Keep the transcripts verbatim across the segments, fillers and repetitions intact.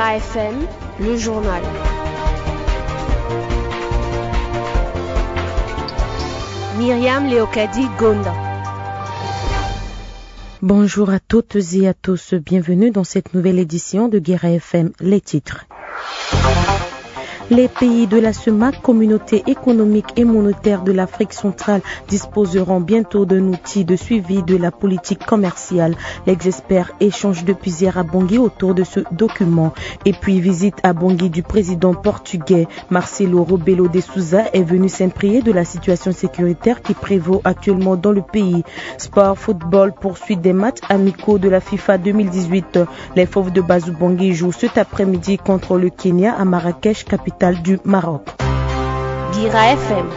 Guéra F M, le journal. Myriam Leokadi Gonda. Bonjour à toutes et à tous, bienvenue dans cette nouvelle édition de Guéra F M, les titres. Les pays de la CEMAC, Communauté économique et monétaire de l'Afrique centrale, disposeront bientôt d'un outil de suivi de la politique commerciale. L'expert échange depuis hier à Bangui autour de ce document. Et puis visite à Bangui du président portugais Marcelo Rebelo de Sousa est venu s'imprimer de la situation sécuritaire qui prévaut actuellement dans le pays. Sport, football, poursuite des matchs amicaux de la FIFA deux mille dix-huit. Les Fauves de Bazou Bangui jouent cet après-midi contre le Kenya à Marrakech, capitale du Maroc. Guéra F M.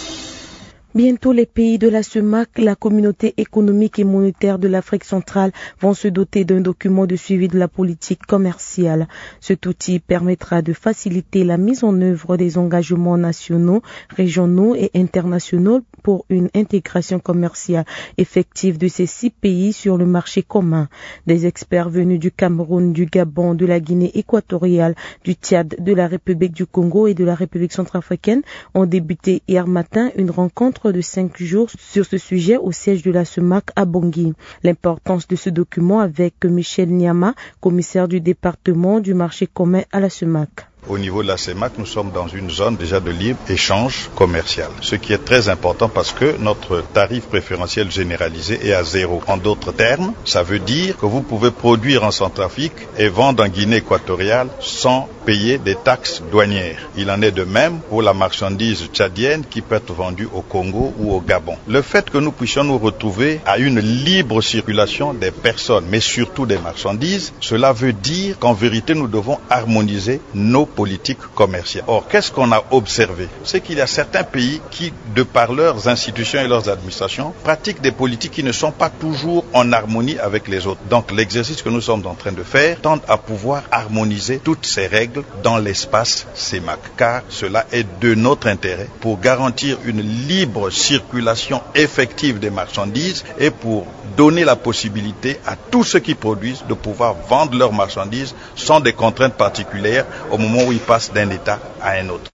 Bientôt, les pays de la CEMAC, la Communauté économique et monétaire de l'Afrique centrale, vont se doter d'un document de suivi de la politique commerciale. Cet outil permettra de faciliter la mise en œuvre des engagements nationaux, régionaux et internationaux pour une intégration commerciale effective de ces six pays sur le marché commun. Des experts venus du Cameroun, du Gabon, de la Guinée équatoriale, du Tchad, de la République du Congo et de la République centrafricaine ont débuté hier matin une rencontre de cinq jours sur ce sujet au siège de la CEMAC à Bangui. L'importance de ce document avec Michel Niama, commissaire du département du marché commun à la CEMAC. Au niveau de la CEMAC, nous sommes dans une zone déjà de libre-échange commercial, ce qui est très important parce que notre tarif préférentiel généralisé est à zéro. En d'autres termes, ça veut dire que vous pouvez produire en Centrafrique et vendre en Guinée équatoriale sans payer des taxes douanières. Il en est de même pour la marchandise tchadienne qui peut être vendue au Congo ou au Gabon. Le fait que nous puissions nous retrouver à une libre circulation des personnes, mais surtout des marchandises, cela veut dire qu'en vérité, nous devons harmoniser nos politique commerciale. Or, qu'est-ce qu'on a observé? C'est qu'il y a certains pays qui, de par leurs institutions et leurs administrations, pratiquent des politiques qui ne sont pas toujours en harmonie avec les autres. Donc, l'exercice que nous sommes en train de faire tente à pouvoir harmoniser toutes ces règles dans l'espace CEMAC, car cela est de notre intérêt pour garantir une libre circulation effective des marchandises et pour donner la possibilité à tous ceux qui produisent de pouvoir vendre leurs marchandises sans des contraintes particulières au moment où ils passent d'un état à un autre.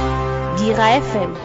Guéra F M.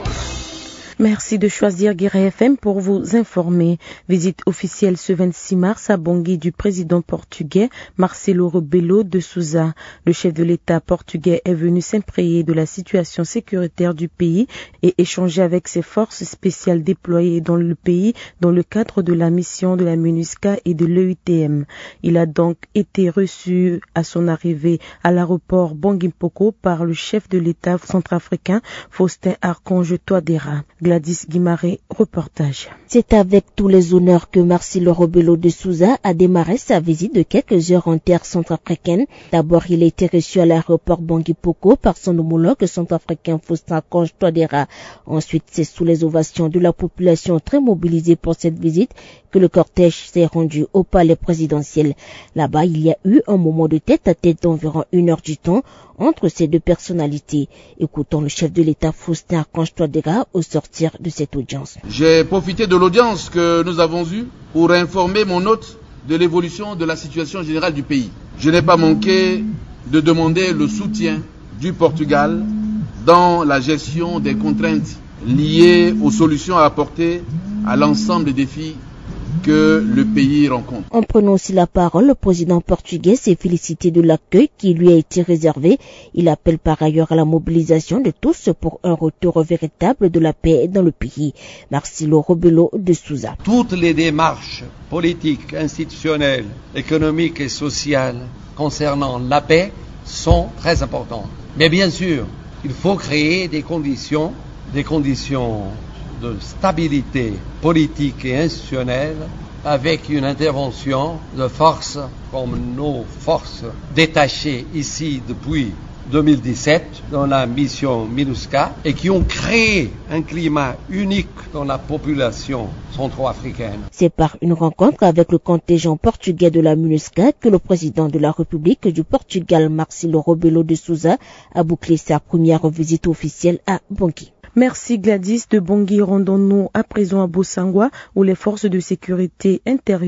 Merci de choisir Guéra F M pour vous informer. Visite officielle ce vingt-six mars à Bangui du président portugais Marcelo Rebelo de Sousa. Le chef de l'État portugais est venu s'imprégner de la situation sécuritaire du pays et échanger avec ses forces spéciales déployées dans le pays dans le cadre de la mission de la MINUSCA et de l'E U T M. Il a donc été reçu à son arrivée à l'aéroport Bangui-Mpoko par le chef de l'État centrafricain Faustin Archange Touadéra. Gladys Guimaré, reportage. C'est avec tous les honneurs que Marcelo Rebelo de Sousa a démarré sa visite de quelques heures en terre centrafricaine. D'abord, il a été reçu à l'aéroport Bangui-Mpoko par son homologue centrafricain Faustin Archange Touadéra. Ensuite, c'est sous les ovations de la population très mobilisée pour cette visite que le cortège s'est rendu au palais présidentiel. Là-bas, il y a eu un moment de tête-à-tête d'environ une heure du temps entre ces deux personnalités. Écoutons le chef de l'État Faustin Archange Touadéra au sortir de cette audience. J'ai profité de l'audience que nous avons eue pour informer mon hôte de l'évolution de la situation générale du pays. Je n'ai pas manqué de demander le soutien du Portugal dans la gestion des contraintes liées aux solutions à apporter à l'ensemble des défis que le pays rencontre. En prenant aussi la parole, le président portugais s'est félicité de l'accueil qui lui a été réservé. Il appelle par ailleurs à la mobilisation de tous pour un retour véritable de la paix dans le pays. Marcelo Rebelo de Sousa. Toutes les démarches politiques, institutionnelles, économiques et sociales concernant la paix sont très importantes. Mais bien sûr, il faut créer des conditions, des conditions de stabilité politique et institutionnelle avec une intervention de forces comme nos forces détachées ici depuis deux mille dix-sept dans la mission MINUSCA et qui ont créé un climat unique dans la population centro-africaine. C'est par une rencontre avec le contingent portugais de la MINUSCA que le président de la République du Portugal, Marcelo Rebelo de Sousa, a bouclé sa première visite officielle à Bangui. Merci Gladys. De Bangui, rendons-nous à présent à Bosangwa où les forces de sécurité intérieure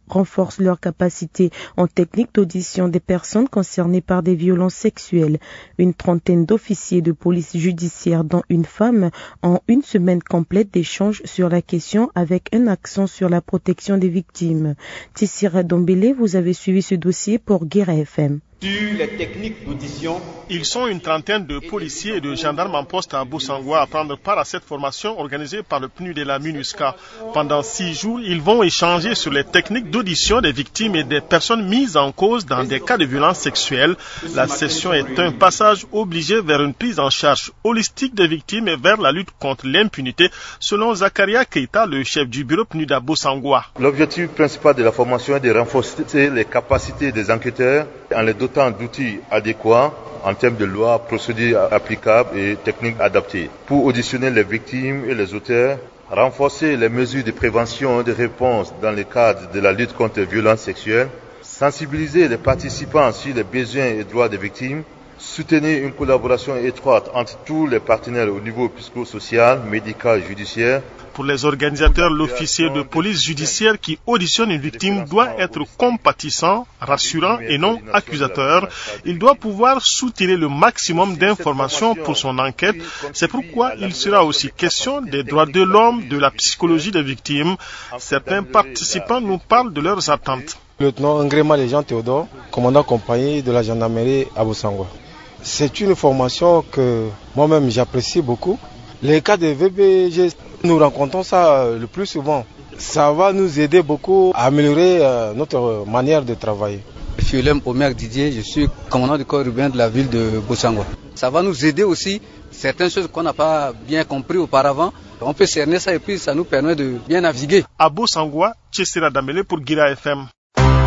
renforcent leur capacité en technique d'audition des personnes concernées par des violences sexuelles. Une trentaine d'officiers de police judiciaire, dont une femme, en une semaine complète d'échanges sur la question avec un accent sur la protection des victimes. Tissira Dombele, vous avez suivi ce dossier pour Guira F M. Sur les techniques d'audition, ils sont une trentaine de policiers et de gendarmes en poste à Bossangoa à prendre part à cette formation organisée par le P N U D et la MINUSCA. Pendant six jours, ils vont échanger sur les techniques d'audition des victimes et des personnes mises en cause dans des cas de violence sexuelle. La session est un passage obligé vers une prise en charge holistique des victimes et vers la lutte contre l'impunité, selon Zakaria Keita, le chef du bureau P N U D à Bossangoa. L'objectif principal de la formation est de renforcer les capacités des enquêteurs en les dotant d'outils adéquats en termes de lois, procédures applicables et techniques adaptées pour auditionner les victimes et les auteurs, renforcer les mesures de prévention et de réponse dans le cadre de la lutte contre les violences sexuelles, sensibiliser les participants sur les besoins et droits des victimes, soutenir une collaboration étroite entre tous les partenaires au niveau psychosocial, médical et judiciaire. Pour les organisateurs, l'officier de police judiciaire qui auditionne une victime doit être compatissant, rassurant et non accusateur. Il doit pouvoir soutirer le maximum d'informations pour son enquête. C'est pourquoi il sera aussi question des droits de l'homme, de la psychologie des victimes. Certains participants nous parlent de leurs attentes. Lieutenant Ngrema Léjean Théodore, commandant compagnie de la gendarmerie à Bossangoa. C'est une formation que moi-même j'apprécie beaucoup. Les cas de V B G, nous rencontrons ça le plus souvent. Ça va nous aider beaucoup à améliorer notre manière de travailler. Je suis Lem Omer Didier, je suis commandant du corps urbain de la ville de Bossangoa. Ça va nous aider aussi, certaines choses qu'on n'a pas bien compris auparavant. On peut cerner ça et puis ça nous permet de bien naviguer. À Bossangoa, Tchessira Damele pour Guira F M.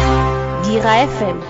Guira F M.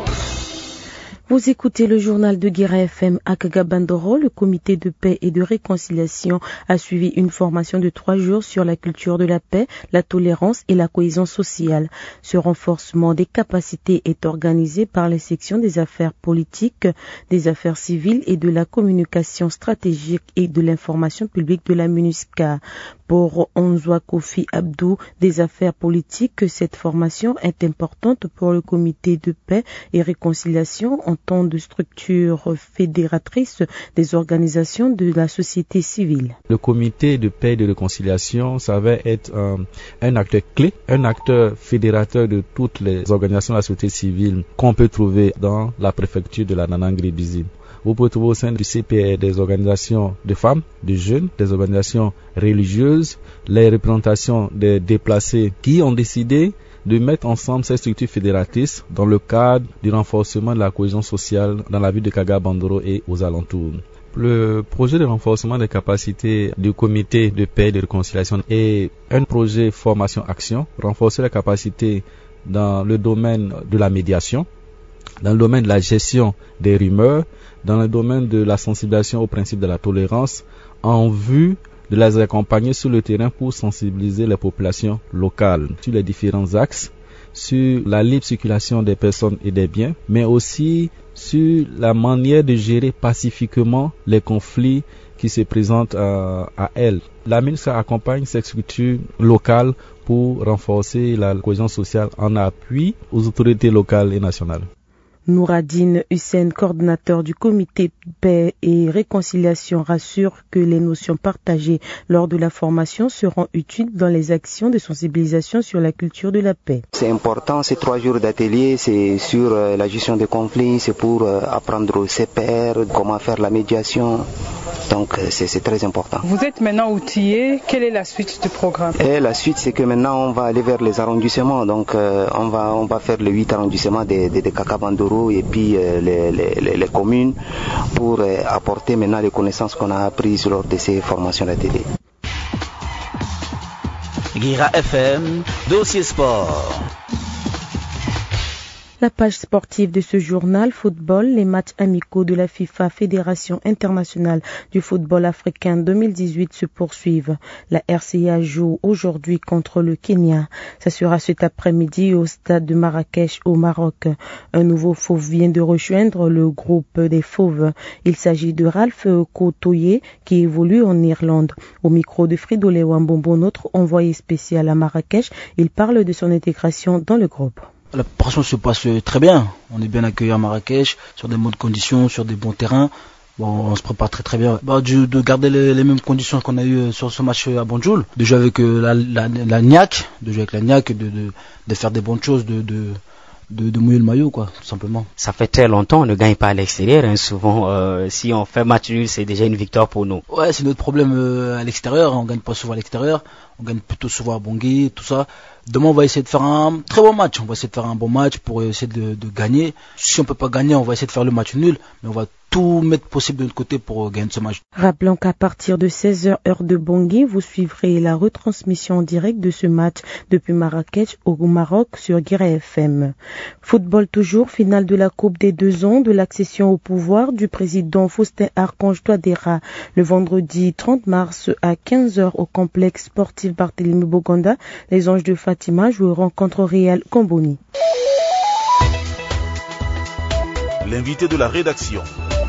Vous écoutez le journal de Guira F M. À Kagabandoro, le comité de paix et de réconciliation a suivi une formation de trois jours sur la culture de la paix, la tolérance et la cohésion sociale. Ce renforcement des capacités est organisé par les sections des affaires politiques, des affaires civiles et de la communication stratégique et de l'information publique de la MINUSCA. Pour Onzoa Kofi Abdou, des affaires politiques, cette formation est importante pour le comité de paix et réconciliation en tant de structure fédératrice des organisations de la société civile. Le comité de paix et de réconciliation, ça va être un, un acteur clé, un acteur fédérateur de toutes les organisations de la société civile qu'on peut trouver dans la préfecture de la Nanangri-Bizine. Vous pouvez trouver au sein du C P R des organisations de femmes, de jeunes, des organisations religieuses, les représentations des déplacés qui ont décidé de mettre ensemble ces structures fédératrices dans le cadre du renforcement de la cohésion sociale dans la ville de Kagabandoro et aux alentours. Le projet de renforcement des capacités du comité de paix et de réconciliation est un projet formation-action, renforcer les capacités dans le domaine de la médiation, dans le domaine de la gestion des rumeurs, dans le domaine de la sensibilisation au principe de la tolérance, en vue de les accompagner sur le terrain pour sensibiliser les populations locales sur les différents axes, sur la libre circulation des personnes et des biens, mais aussi sur la manière de gérer pacifiquement les conflits qui se présentent à, à elles. La MINUSCA accompagne cette structure locale pour renforcer la cohésion sociale en appui aux autorités locales et nationales. Nouradine Hussein, coordinateur du comité paix et réconciliation, rassure que les notions partagées lors de la formation seront utiles dans les actions de sensibilisation sur la culture de la paix. C'est important, ces trois jours d'atelier, c'est sur la gestion des conflits, c'est pour apprendre au C P R, comment faire la médiation. Donc c'est très important. Vous êtes maintenant outillé, quelle est la suite du programme? Et la suite, c'est que maintenant on va aller vers les arrondissements, donc euh, on va on va faire les huit arrondissements de, de, de Kagabandoro et puis euh, les, les, les communes pour euh, apporter maintenant les connaissances qu'on a apprises lors de ces formations d'atelier. Guira F M, dossier sport. La page sportive de ce journal football, les matchs amicaux de la FIFA Fédération internationale du football africain deux mille dix-huit se poursuivent. La R C A joue aujourd'hui contre le Kenya. Ça sera cet après-midi au stade de Marrakech au Maroc. Un nouveau fauve vient de rejoindre le groupe des fauves. Il s'agit de Ralph Kotoye qui évolue en Irlande. Au micro de Fridolé Wambombo, notre envoyé spécial à Marrakech, il parle de son intégration dans le groupe. La préparation se passe très bien. On est bien accueillis à Marrakech, sur des bonnes conditions, sur des bons terrains. Bon, on se prépare très très bien. Bah, de, de garder les, les mêmes conditions qu'on a eues sur ce match à Banjul. De jouer avec euh, la, la, la N I A C, de jouer avec la N I A C, de, de, de faire des bonnes choses, de, de, de, de mouiller le maillot, quoi, tout simplement. Ça fait très longtemps, on ne gagne pas à l'extérieur. Hein. Souvent, euh, si on fait match nul, c'est déjà une victoire pour nous. Ouais, c'est notre problème euh, à l'extérieur. On gagne pas souvent à l'extérieur. On gagne plutôt souvent à Bangui, tout ça. Demain, on va essayer de faire un très bon match. On va essayer de faire un bon match pour essayer de, de gagner. Si on peut pas gagner, on va essayer de faire le match nul. Mais on va tout mettre possible de notre côté pour gagner ce match. Rappelons qu'à partir de seize heures heure de Bangui, vous suivrez la retransmission en direct de ce match depuis Marrakech au Maroc sur Guéret F M. Football toujours, finale de la Coupe des deux ans de l'accession au pouvoir du président Faustin Archange Touadéra le vendredi trente mars à quinze heures au complexe sportif Barthélemy Boganda. Les Anges de Fatima joueront contre Real Comboni. L'invité de la rédaction.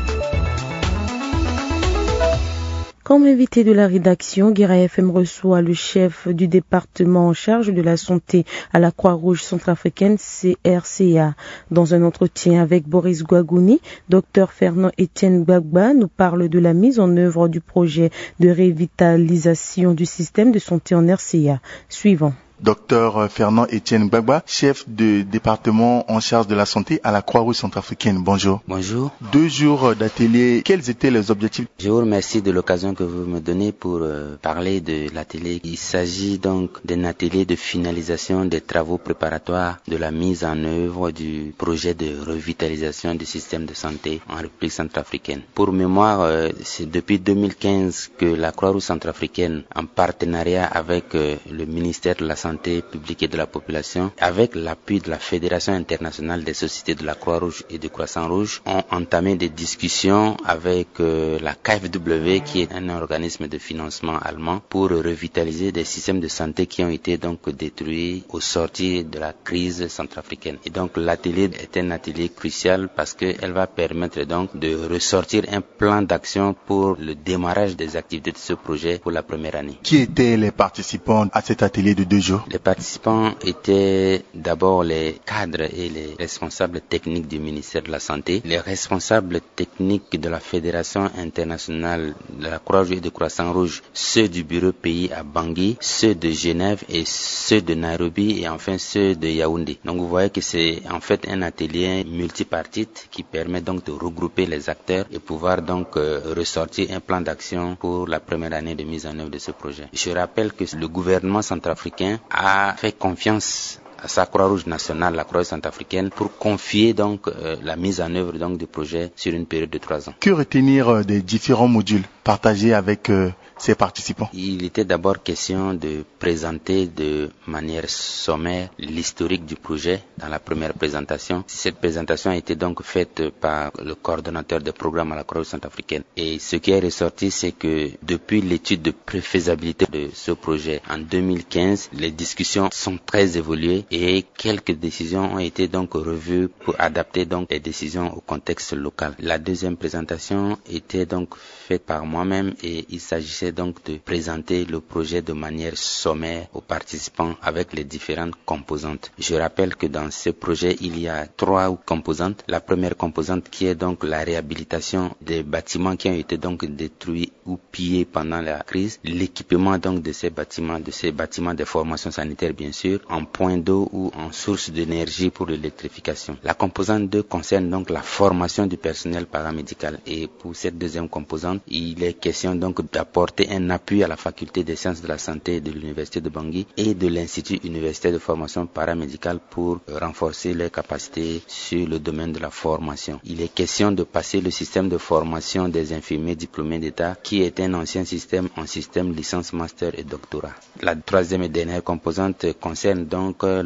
Comme invité de la rédaction, Guéret F M reçoit le chef du département en charge de la santé à la Croix-Rouge centrafricaine C R C A. Dans un entretien avec Boris Gouagouni, Dr Fernand Etienne Gbagba nous parle de la mise en œuvre du projet de revitalisation du système de santé en R C A. Suivant. Docteur Fernand Etienne Gbagba, chef de département en charge de la santé à la Croix-Rouge centrafricaine. Bonjour. Bonjour. Deux jours d'atelier, quels étaient les objectifs? Je vous remercie de l'occasion que vous me donnez pour euh, parler de l'atelier. Il s'agit donc d'un atelier de finalisation des travaux préparatoires de la mise en œuvre du projet de revitalisation du système de santé en République centrafricaine. Pour mémoire, euh, c'est depuis deux mille quinze que la Croix-Rouge centrafricaine, en partenariat avec euh, le ministère de la Santé, santé publique et de la population, avec l'appui de la Fédération internationale des sociétés de la Croix-Rouge et du Croissant-Rouge, ont entamé des discussions avec euh, la K F W, qui est un organisme de financement allemand, pour revitaliser des systèmes de santé qui ont été donc détruits au sortir de la crise centrafricaine. Et donc l'atelier est un atelier crucial parce qu'elle va permettre donc de ressortir un plan d'action pour le démarrage des activités de ce projet pour la première année. Qui étaient les participants à cet atelier de deux jours? Les participants étaient d'abord les cadres et les responsables techniques du ministère de la Santé, les responsables techniques de la Fédération internationale de la Croix-Rouge et du Croissant-Rouge, ceux du bureau pays à Bangui, ceux de Genève et ceux de Nairobi et enfin ceux de Yaoundé. Donc vous voyez que c'est en fait un atelier multipartite qui permet donc de regrouper les acteurs et pouvoir donc euh, ressortir un plan d'action pour la première année de mise en œuvre de ce projet. Je rappelle que le gouvernement centrafricain a fait confiance à sa Croix-Rouge nationale, la Croix-Rouge centrafricaine, pour confier donc euh, la mise en œuvre donc du projet sur une période de trois ans. Que retenir euh, des différents modules partagés avec euh, ces participants? Il était d'abord question de présenter de manière sommaire l'historique du projet dans la première présentation. Cette présentation a été donc faite par le coordonnateur de programme à la Croix-Rouge centrafricaine. Et ce qui est ressorti, c'est que depuis l'étude de préfaisabilité de ce projet en deux mille quinze, les discussions sont très évoluées et quelques décisions ont été donc revues pour adapter donc les décisions au contexte local. La deuxième présentation était donc faite par moi-même et il s'agissait donc de présenter le projet de manière sommaire aux participants avec les différentes composantes. Je rappelle que dans ce projet, il y a trois composantes. La première composante qui est donc la réhabilitation des bâtiments qui ont été donc détruits ou pillés pendant la crise, l'équipement donc de ces bâtiments, de ces bâtiments de formation sanitaire bien sûr, en point d'eau ou en source d'énergie pour l'électrification. La composante deux concerne donc la formation du personnel paramédical et pour cette deuxième composante, il est question donc d'apporter un appui à la faculté des sciences de la santé de l'université de Bangui et de l'institut universitaire de formation paramédicale pour renforcer leurs capacités sur le domaine de la formation. Il est question de passer le système de formation des infirmiers diplômés d'État qui est un ancien système en système licence, master et doctorat. La troisième et dernière composante concerne donc la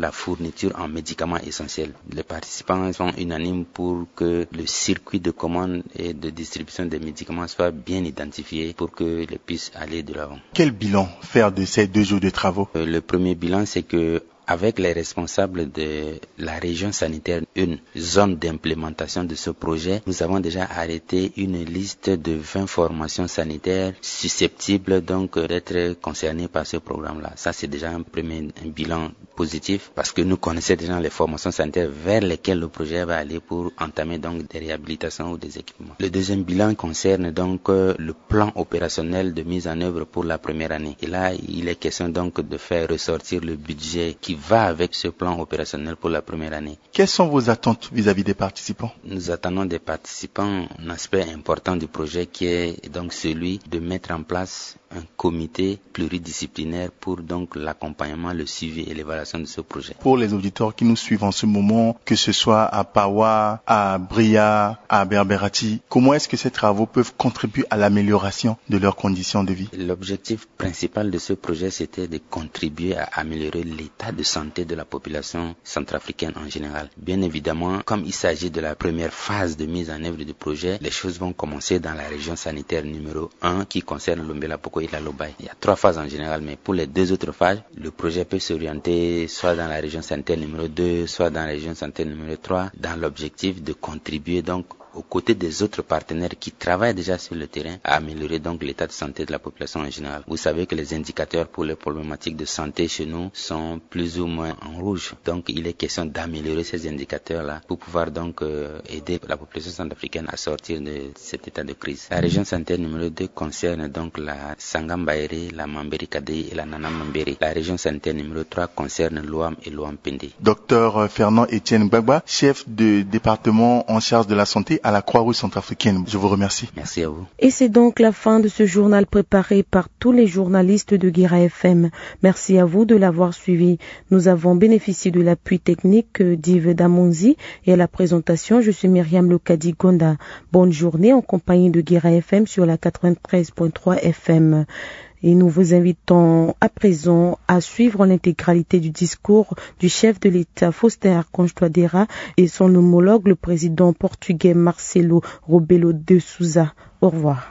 la fourniture en médicaments essentiels. Les participants sont unanimes pour que le circuit de commande et de distribution des médicaments soit bien identifié pour qu'ils puissent aller de l'avant. Quel bilan faire de ces deux jours de travaux? euh, Le premier bilan, c'est que avec les responsables de la région sanitaire, une zone d'implémentation de ce projet, nous avons déjà arrêté une liste de vingt formations sanitaires susceptibles donc d'être concernées par ce programme-là. Ça, c'est déjà un premier un bilan positif parce que nous connaissons déjà les formations sanitaires vers lesquelles le projet va aller pour entamer donc des réhabilitations ou des équipements. Le deuxième bilan concerne donc le plan opérationnel de mise en œuvre pour la première année. Et là, il est question donc de faire ressortir le budget qui va avec ce plan opérationnel pour la première année. Quelles sont vos attentes vis-à-vis des participants? Nous attendons des participants un aspect important du projet qui est donc celui de mettre en place un comité pluridisciplinaire pour donc l'accompagnement, le suivi et l'évaluation de ce projet. Pour les auditeurs qui nous suivent en ce moment, que ce soit à Pawa, à Bria, à Berberati, comment est-ce que ces travaux peuvent contribuer à l'amélioration de leurs conditions de vie? L'objectif principal de ce projet, c'était de contribuer à améliorer l'état de santé de la population centrafricaine en général. Bien évidemment, comme il s'agit de la première phase de mise en œuvre du projet, les choses vont commencer dans la région sanitaire numéro un qui concerne l'Ombela Poko et la Lobaye. Il y a trois phases en général, mais pour les deux autres phases, le projet peut s'orienter soit dans la région sanitaire numéro deux, soit dans la région sanitaire numéro trois, dans l'objectif de contribuer donc aux côtés des autres partenaires qui travaillent déjà sur le terrain à améliorer donc l'état de santé de la population en général. Vous savez que les indicateurs pour les problématiques de santé chez nous sont plus ou moins en rouge. Donc il est question d'améliorer ces indicateurs-là pour pouvoir donc euh, aider la population centrafricaine à sortir de cet état de crise. La région sanitaire numéro deux concerne donc la Sangambaéré, la Mambéry Kadei et la Nana Mambéry. La région sanitaire numéro trois concerne l'Ouam et l'Ouam Pende. Docteur Fernand Etienne Gbagba, chef de département en charge de la santé à la Croix-Rouge centrafricaine. Je vous remercie. Merci à vous. Et c'est donc la fin de ce journal préparé par tous les journalistes de Guira F M. Merci à vous de l'avoir suivi. Nous avons bénéficié de l'appui technique d'Yves Damonzi et à la présentation, je suis Myriam Lokadi Gonda. Bonne journée en compagnie de Guira F M sur la quatre-vingt-treize point trois F M. Et nous vous invitons à présent à suivre l'intégralité du discours du chef de l'État Faustin Archange Touadéra et son homologue, le président portugais Marcelo Rebelo de Sousa. Au revoir.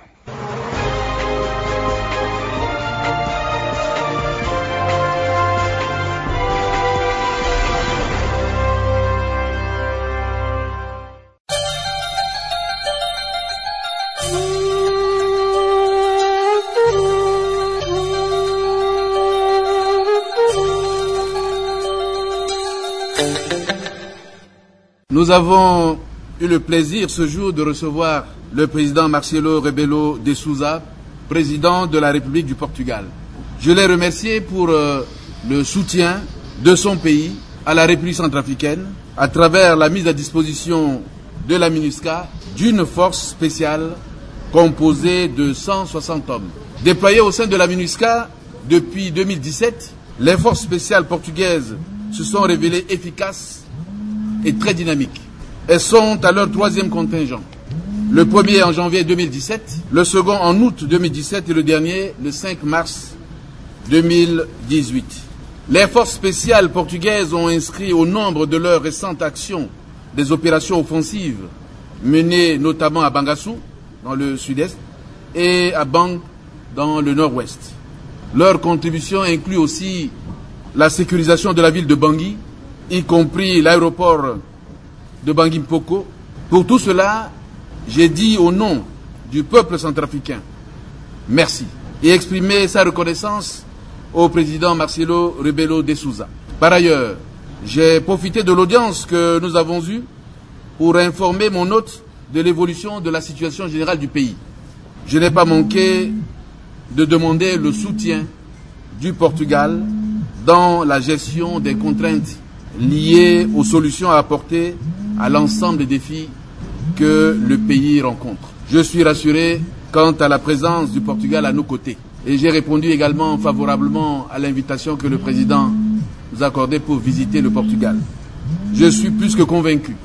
Nous avons eu le plaisir ce jour de recevoir le président Marcelo Rebelo de Sousa, président de la République du Portugal. Je l'ai remercié pour euh, le soutien de son pays à la République centrafricaine à travers la mise à disposition de la MINUSCA d'une force spéciale composée de cent soixante hommes. Déployés au sein de la MINUSCA depuis deux mille dix-sept, les forces spéciales portugaises se sont révélées efficaces et très dynamiques. Elles sont à leur troisième contingent. Le premier en janvier deux mille dix-sept, le second en août deux mille dix-sept et le dernier le cinq mars deux mille dix-huit. Les forces spéciales portugaises ont inscrit au nombre de leurs récentes actions des opérations offensives menées notamment à Bangassou, dans le sud-est, et à Bang, dans le nord-ouest. Leur contribution inclut aussi la sécurisation de la ville de Bangui, y compris l'aéroport de Bangui Mpoko. Pour tout cela, j'ai dit au nom du peuple centrafricain, merci, et exprimé sa reconnaissance au président Marcelo Rebelo de Sousa. Par ailleurs, j'ai profité de l'audience que nous avons eue pour informer mon hôte de l'évolution de la situation générale du pays. Je n'ai pas manqué de demander le soutien du Portugal dans la gestion des contraintes liées aux solutions à apporter à l'ensemble des défis que le pays rencontre. Je suis rassuré quant à la présence du Portugal à nos côtés. Et j'ai répondu également favorablement à l'invitation que le président nous a accordée pour visiter le Portugal. Je suis plus que convaincu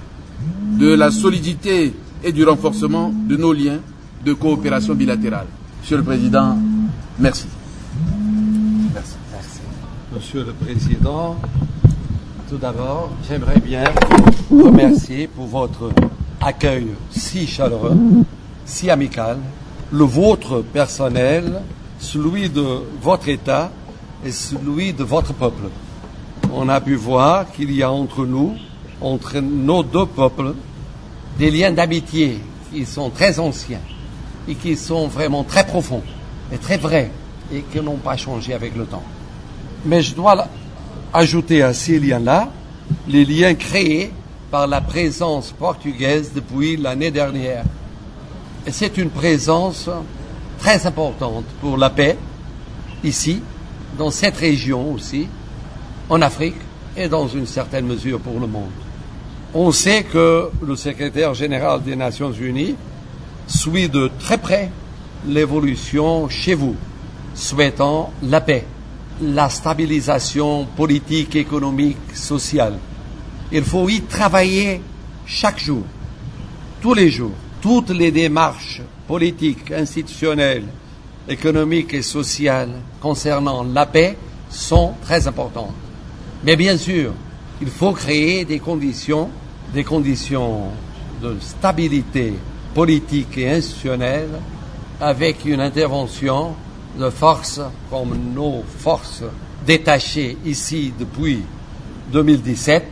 de la solidité et du renforcement de nos liens de coopération bilatérale. Monsieur le Président, merci. Merci. Merci. Monsieur le Président, Tout d'abord, j'aimerais bien vous remercier pour votre accueil si chaleureux, si amical, le vôtre personnel, celui de votre État et celui de votre peuple. On a pu voir qu'il y a entre nous, entre nos deux peuples, des liens d'amitié qui sont très anciens et qui sont vraiment très profonds et très vrais et qui n'ont pas changé avec le temps. Mais je dois ajouter à ces liens-là les liens créés par la présence portugaise depuis l'année dernière. Et c'est une présence très importante pour la paix, ici, dans cette région aussi, en Afrique et dans une certaine mesure pour le monde. On sait que le secrétaire général des Nations Unies suit de très près l'évolution chez vous, souhaitant la paix, la stabilisation politique, économique, sociale. Il faut y travailler chaque jour, tous les jours. Toutes les démarches politiques, institutionnelles, économiques et sociales concernant la paix sont très importantes. Mais bien sûr, il faut créer des conditions, des conditions de stabilité politique et institutionnelle avec une intervention de forces comme nos forces détachées ici depuis deux mille dix-sept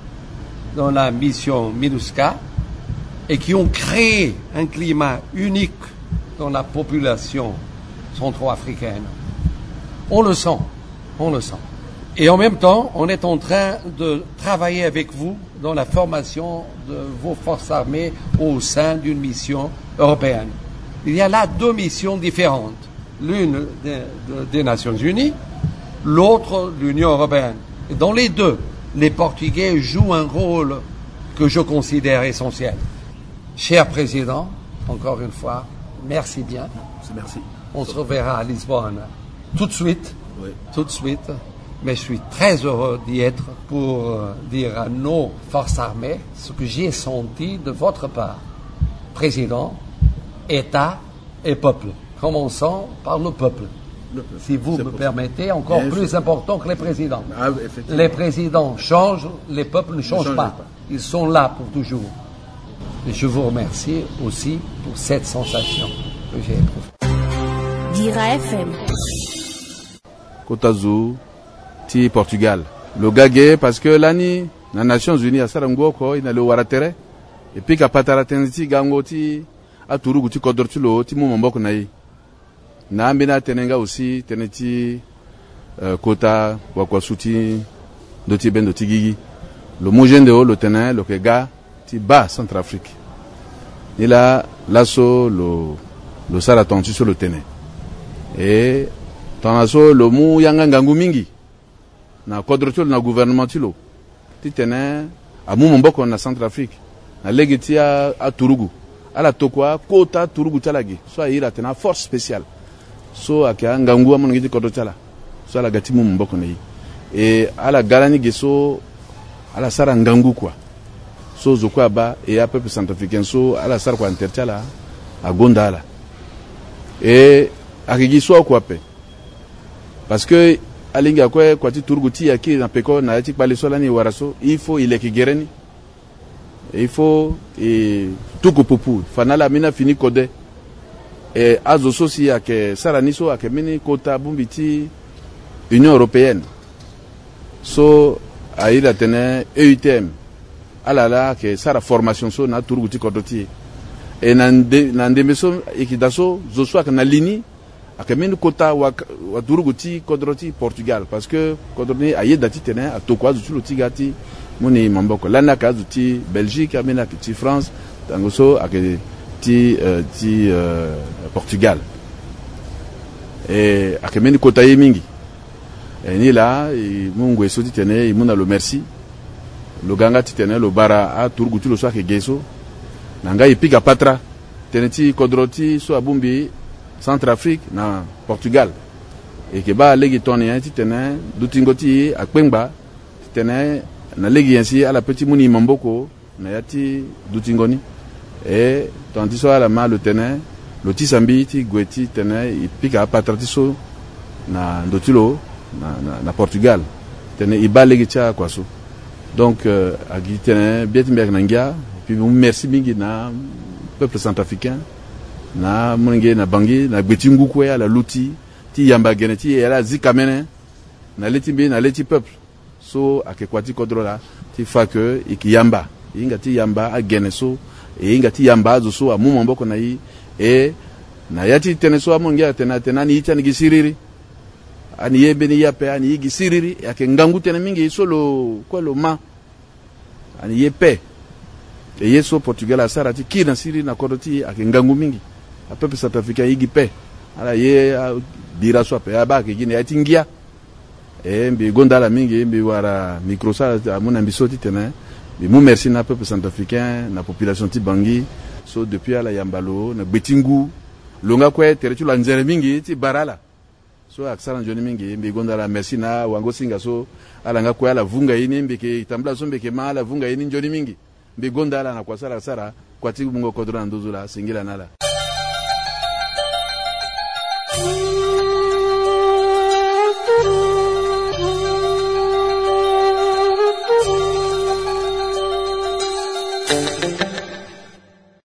dans la mission MINUSCA et qui ont créé un climat unique dans la population centro-africaine. On le sent, on le sent. Et en même temps, on est en train de travailler avec vous dans la formation de vos forces armées au sein d'une mission européenne. Il y a là deux missions différentes. L'une des, des Nations Unies, l'autre l'Union européenne. Et dans les deux, les Portugais jouent un rôle que je considère essentiel. Cher Président, encore une fois, merci bien. Merci. On se reverra à Lisbonne tout de suite, oui. tout de suite. Mais je suis très heureux d'y être pour dire à nos forces armées ce que j'ai senti de votre part. Président, État et peuple. Commençons par le peuple. Le peuple. Si vous C'est me pour permettez, encore Bien plus sûr. important que les présidents. Ah, effectivement. Les présidents changent, les peuples ne changent changent pas. pas. Ils sont là pour toujours. Et je vous remercie aussi pour cette sensation que j'ai éprouvée. Dira F M. Côte d'Azur, ti Portugal. Le gagé parce que l'année, les Nations Unies, à Sarangoko, il a le waratere. Et puis, qu'à Pataratenzi, Gangoti, à Tourougou, ti Kodortulo, ti Moumambok Naï. Nambina Tenenga aussi, Teneti, Kota, Wakwasuti, Doti Ben Doti Gigi. Le Moujen de haut, le Tenin, le Kega, ti bas Centrafrique. Il a l'assaut, le, le Saratonti sur le Tenin. Et, ton assaut, le Mou Yangangangu Mingi. Na kodrotol na gouvernement tilo ti tene amu mboko na Centrafrique na legiti a, a Tourougou ala tokwa kota Tourougou talagi so ira tena force spéciale so akia ngangu amon ngiti kodrotala so ala gati mu mboko nei e ala galani geso ala sara ngangu kwa so zokwa ba e a peuple centrafricain so ala sara kwa intertala a gondala e akigi so kwa pe parce que alinga kwe kwa ti turguti ya ki na peko na ti pale sola ni waraso il faut il est gereni il faut et tout popu fanala mina fini code et azo sosi ya ke saraniso ake mini kota bumbiti Union européenne so aida tene E U T M alala ke sara formation so na turguti kodoti et nande nande meso ekidaso zo so na lini akemeni kota wa wa Tourougouti kodroti Portugal parce que kodroni ayedati tene atokwa zuti gati moni mamboko lana kazuti Belgique amena ti France tangoso aketi ti uh, ti uh, Portugal et akemeni kota yemingi et ni là mungu esoti tene imuna lo merci lo ganga ti tene lo bara a Tourougouti lo so ke geso nanga ipiga patra tene ti kodroti so abumbi Centrafrique na Portugal et que ba legi toni ti tene dutingoti akpengba tene na legi ainsi à la petit muni mamboko na yati dutingoni et tandis so ala ma le tene le tisambi ti gweti tene ipika patratiso na ndotilo na, na na Portugal tene iba legi cha kwaso Donc euh, agitene biet mbek nangia puis merci mingi na peuple centrafricain na munge na bangi na betingu ko ya la luti ti yamba gene ti era zikamene na leti bi na leti peuple so akekwati kodrola ti fa que ikiyamba inga ti yamba agene so e inga ti yamba zo so amu mboko na yi e na yati teneso amunge tena tena ni itani gisiriri ani yembe ni yape ani gisiriri yake ngangu tena mingi solo kwa lo ma ani yepe e yeso Portugal asara ti kina siri na kodoti ake ngangu mingi a peuple centrafricain yigi pe ala ye dira so pe aba ke gine yatingia e mbi gondala mingi mbi wara microsa amuna mbisoti tena bi mu merci na peuple centrafricain na population ti bangi so depuis ala yambalo na betingu longa kwe teretu la nzere mingi ti barala so aksara njoni mingi mbi gondala merci na wango singa so ala nga kwe ala vunga ini mbi ke tambla so mbi ke mala vunga ini njoni mingi mbi gondala na kwa sara sara kwa ti mungo kodra nduzula singila nala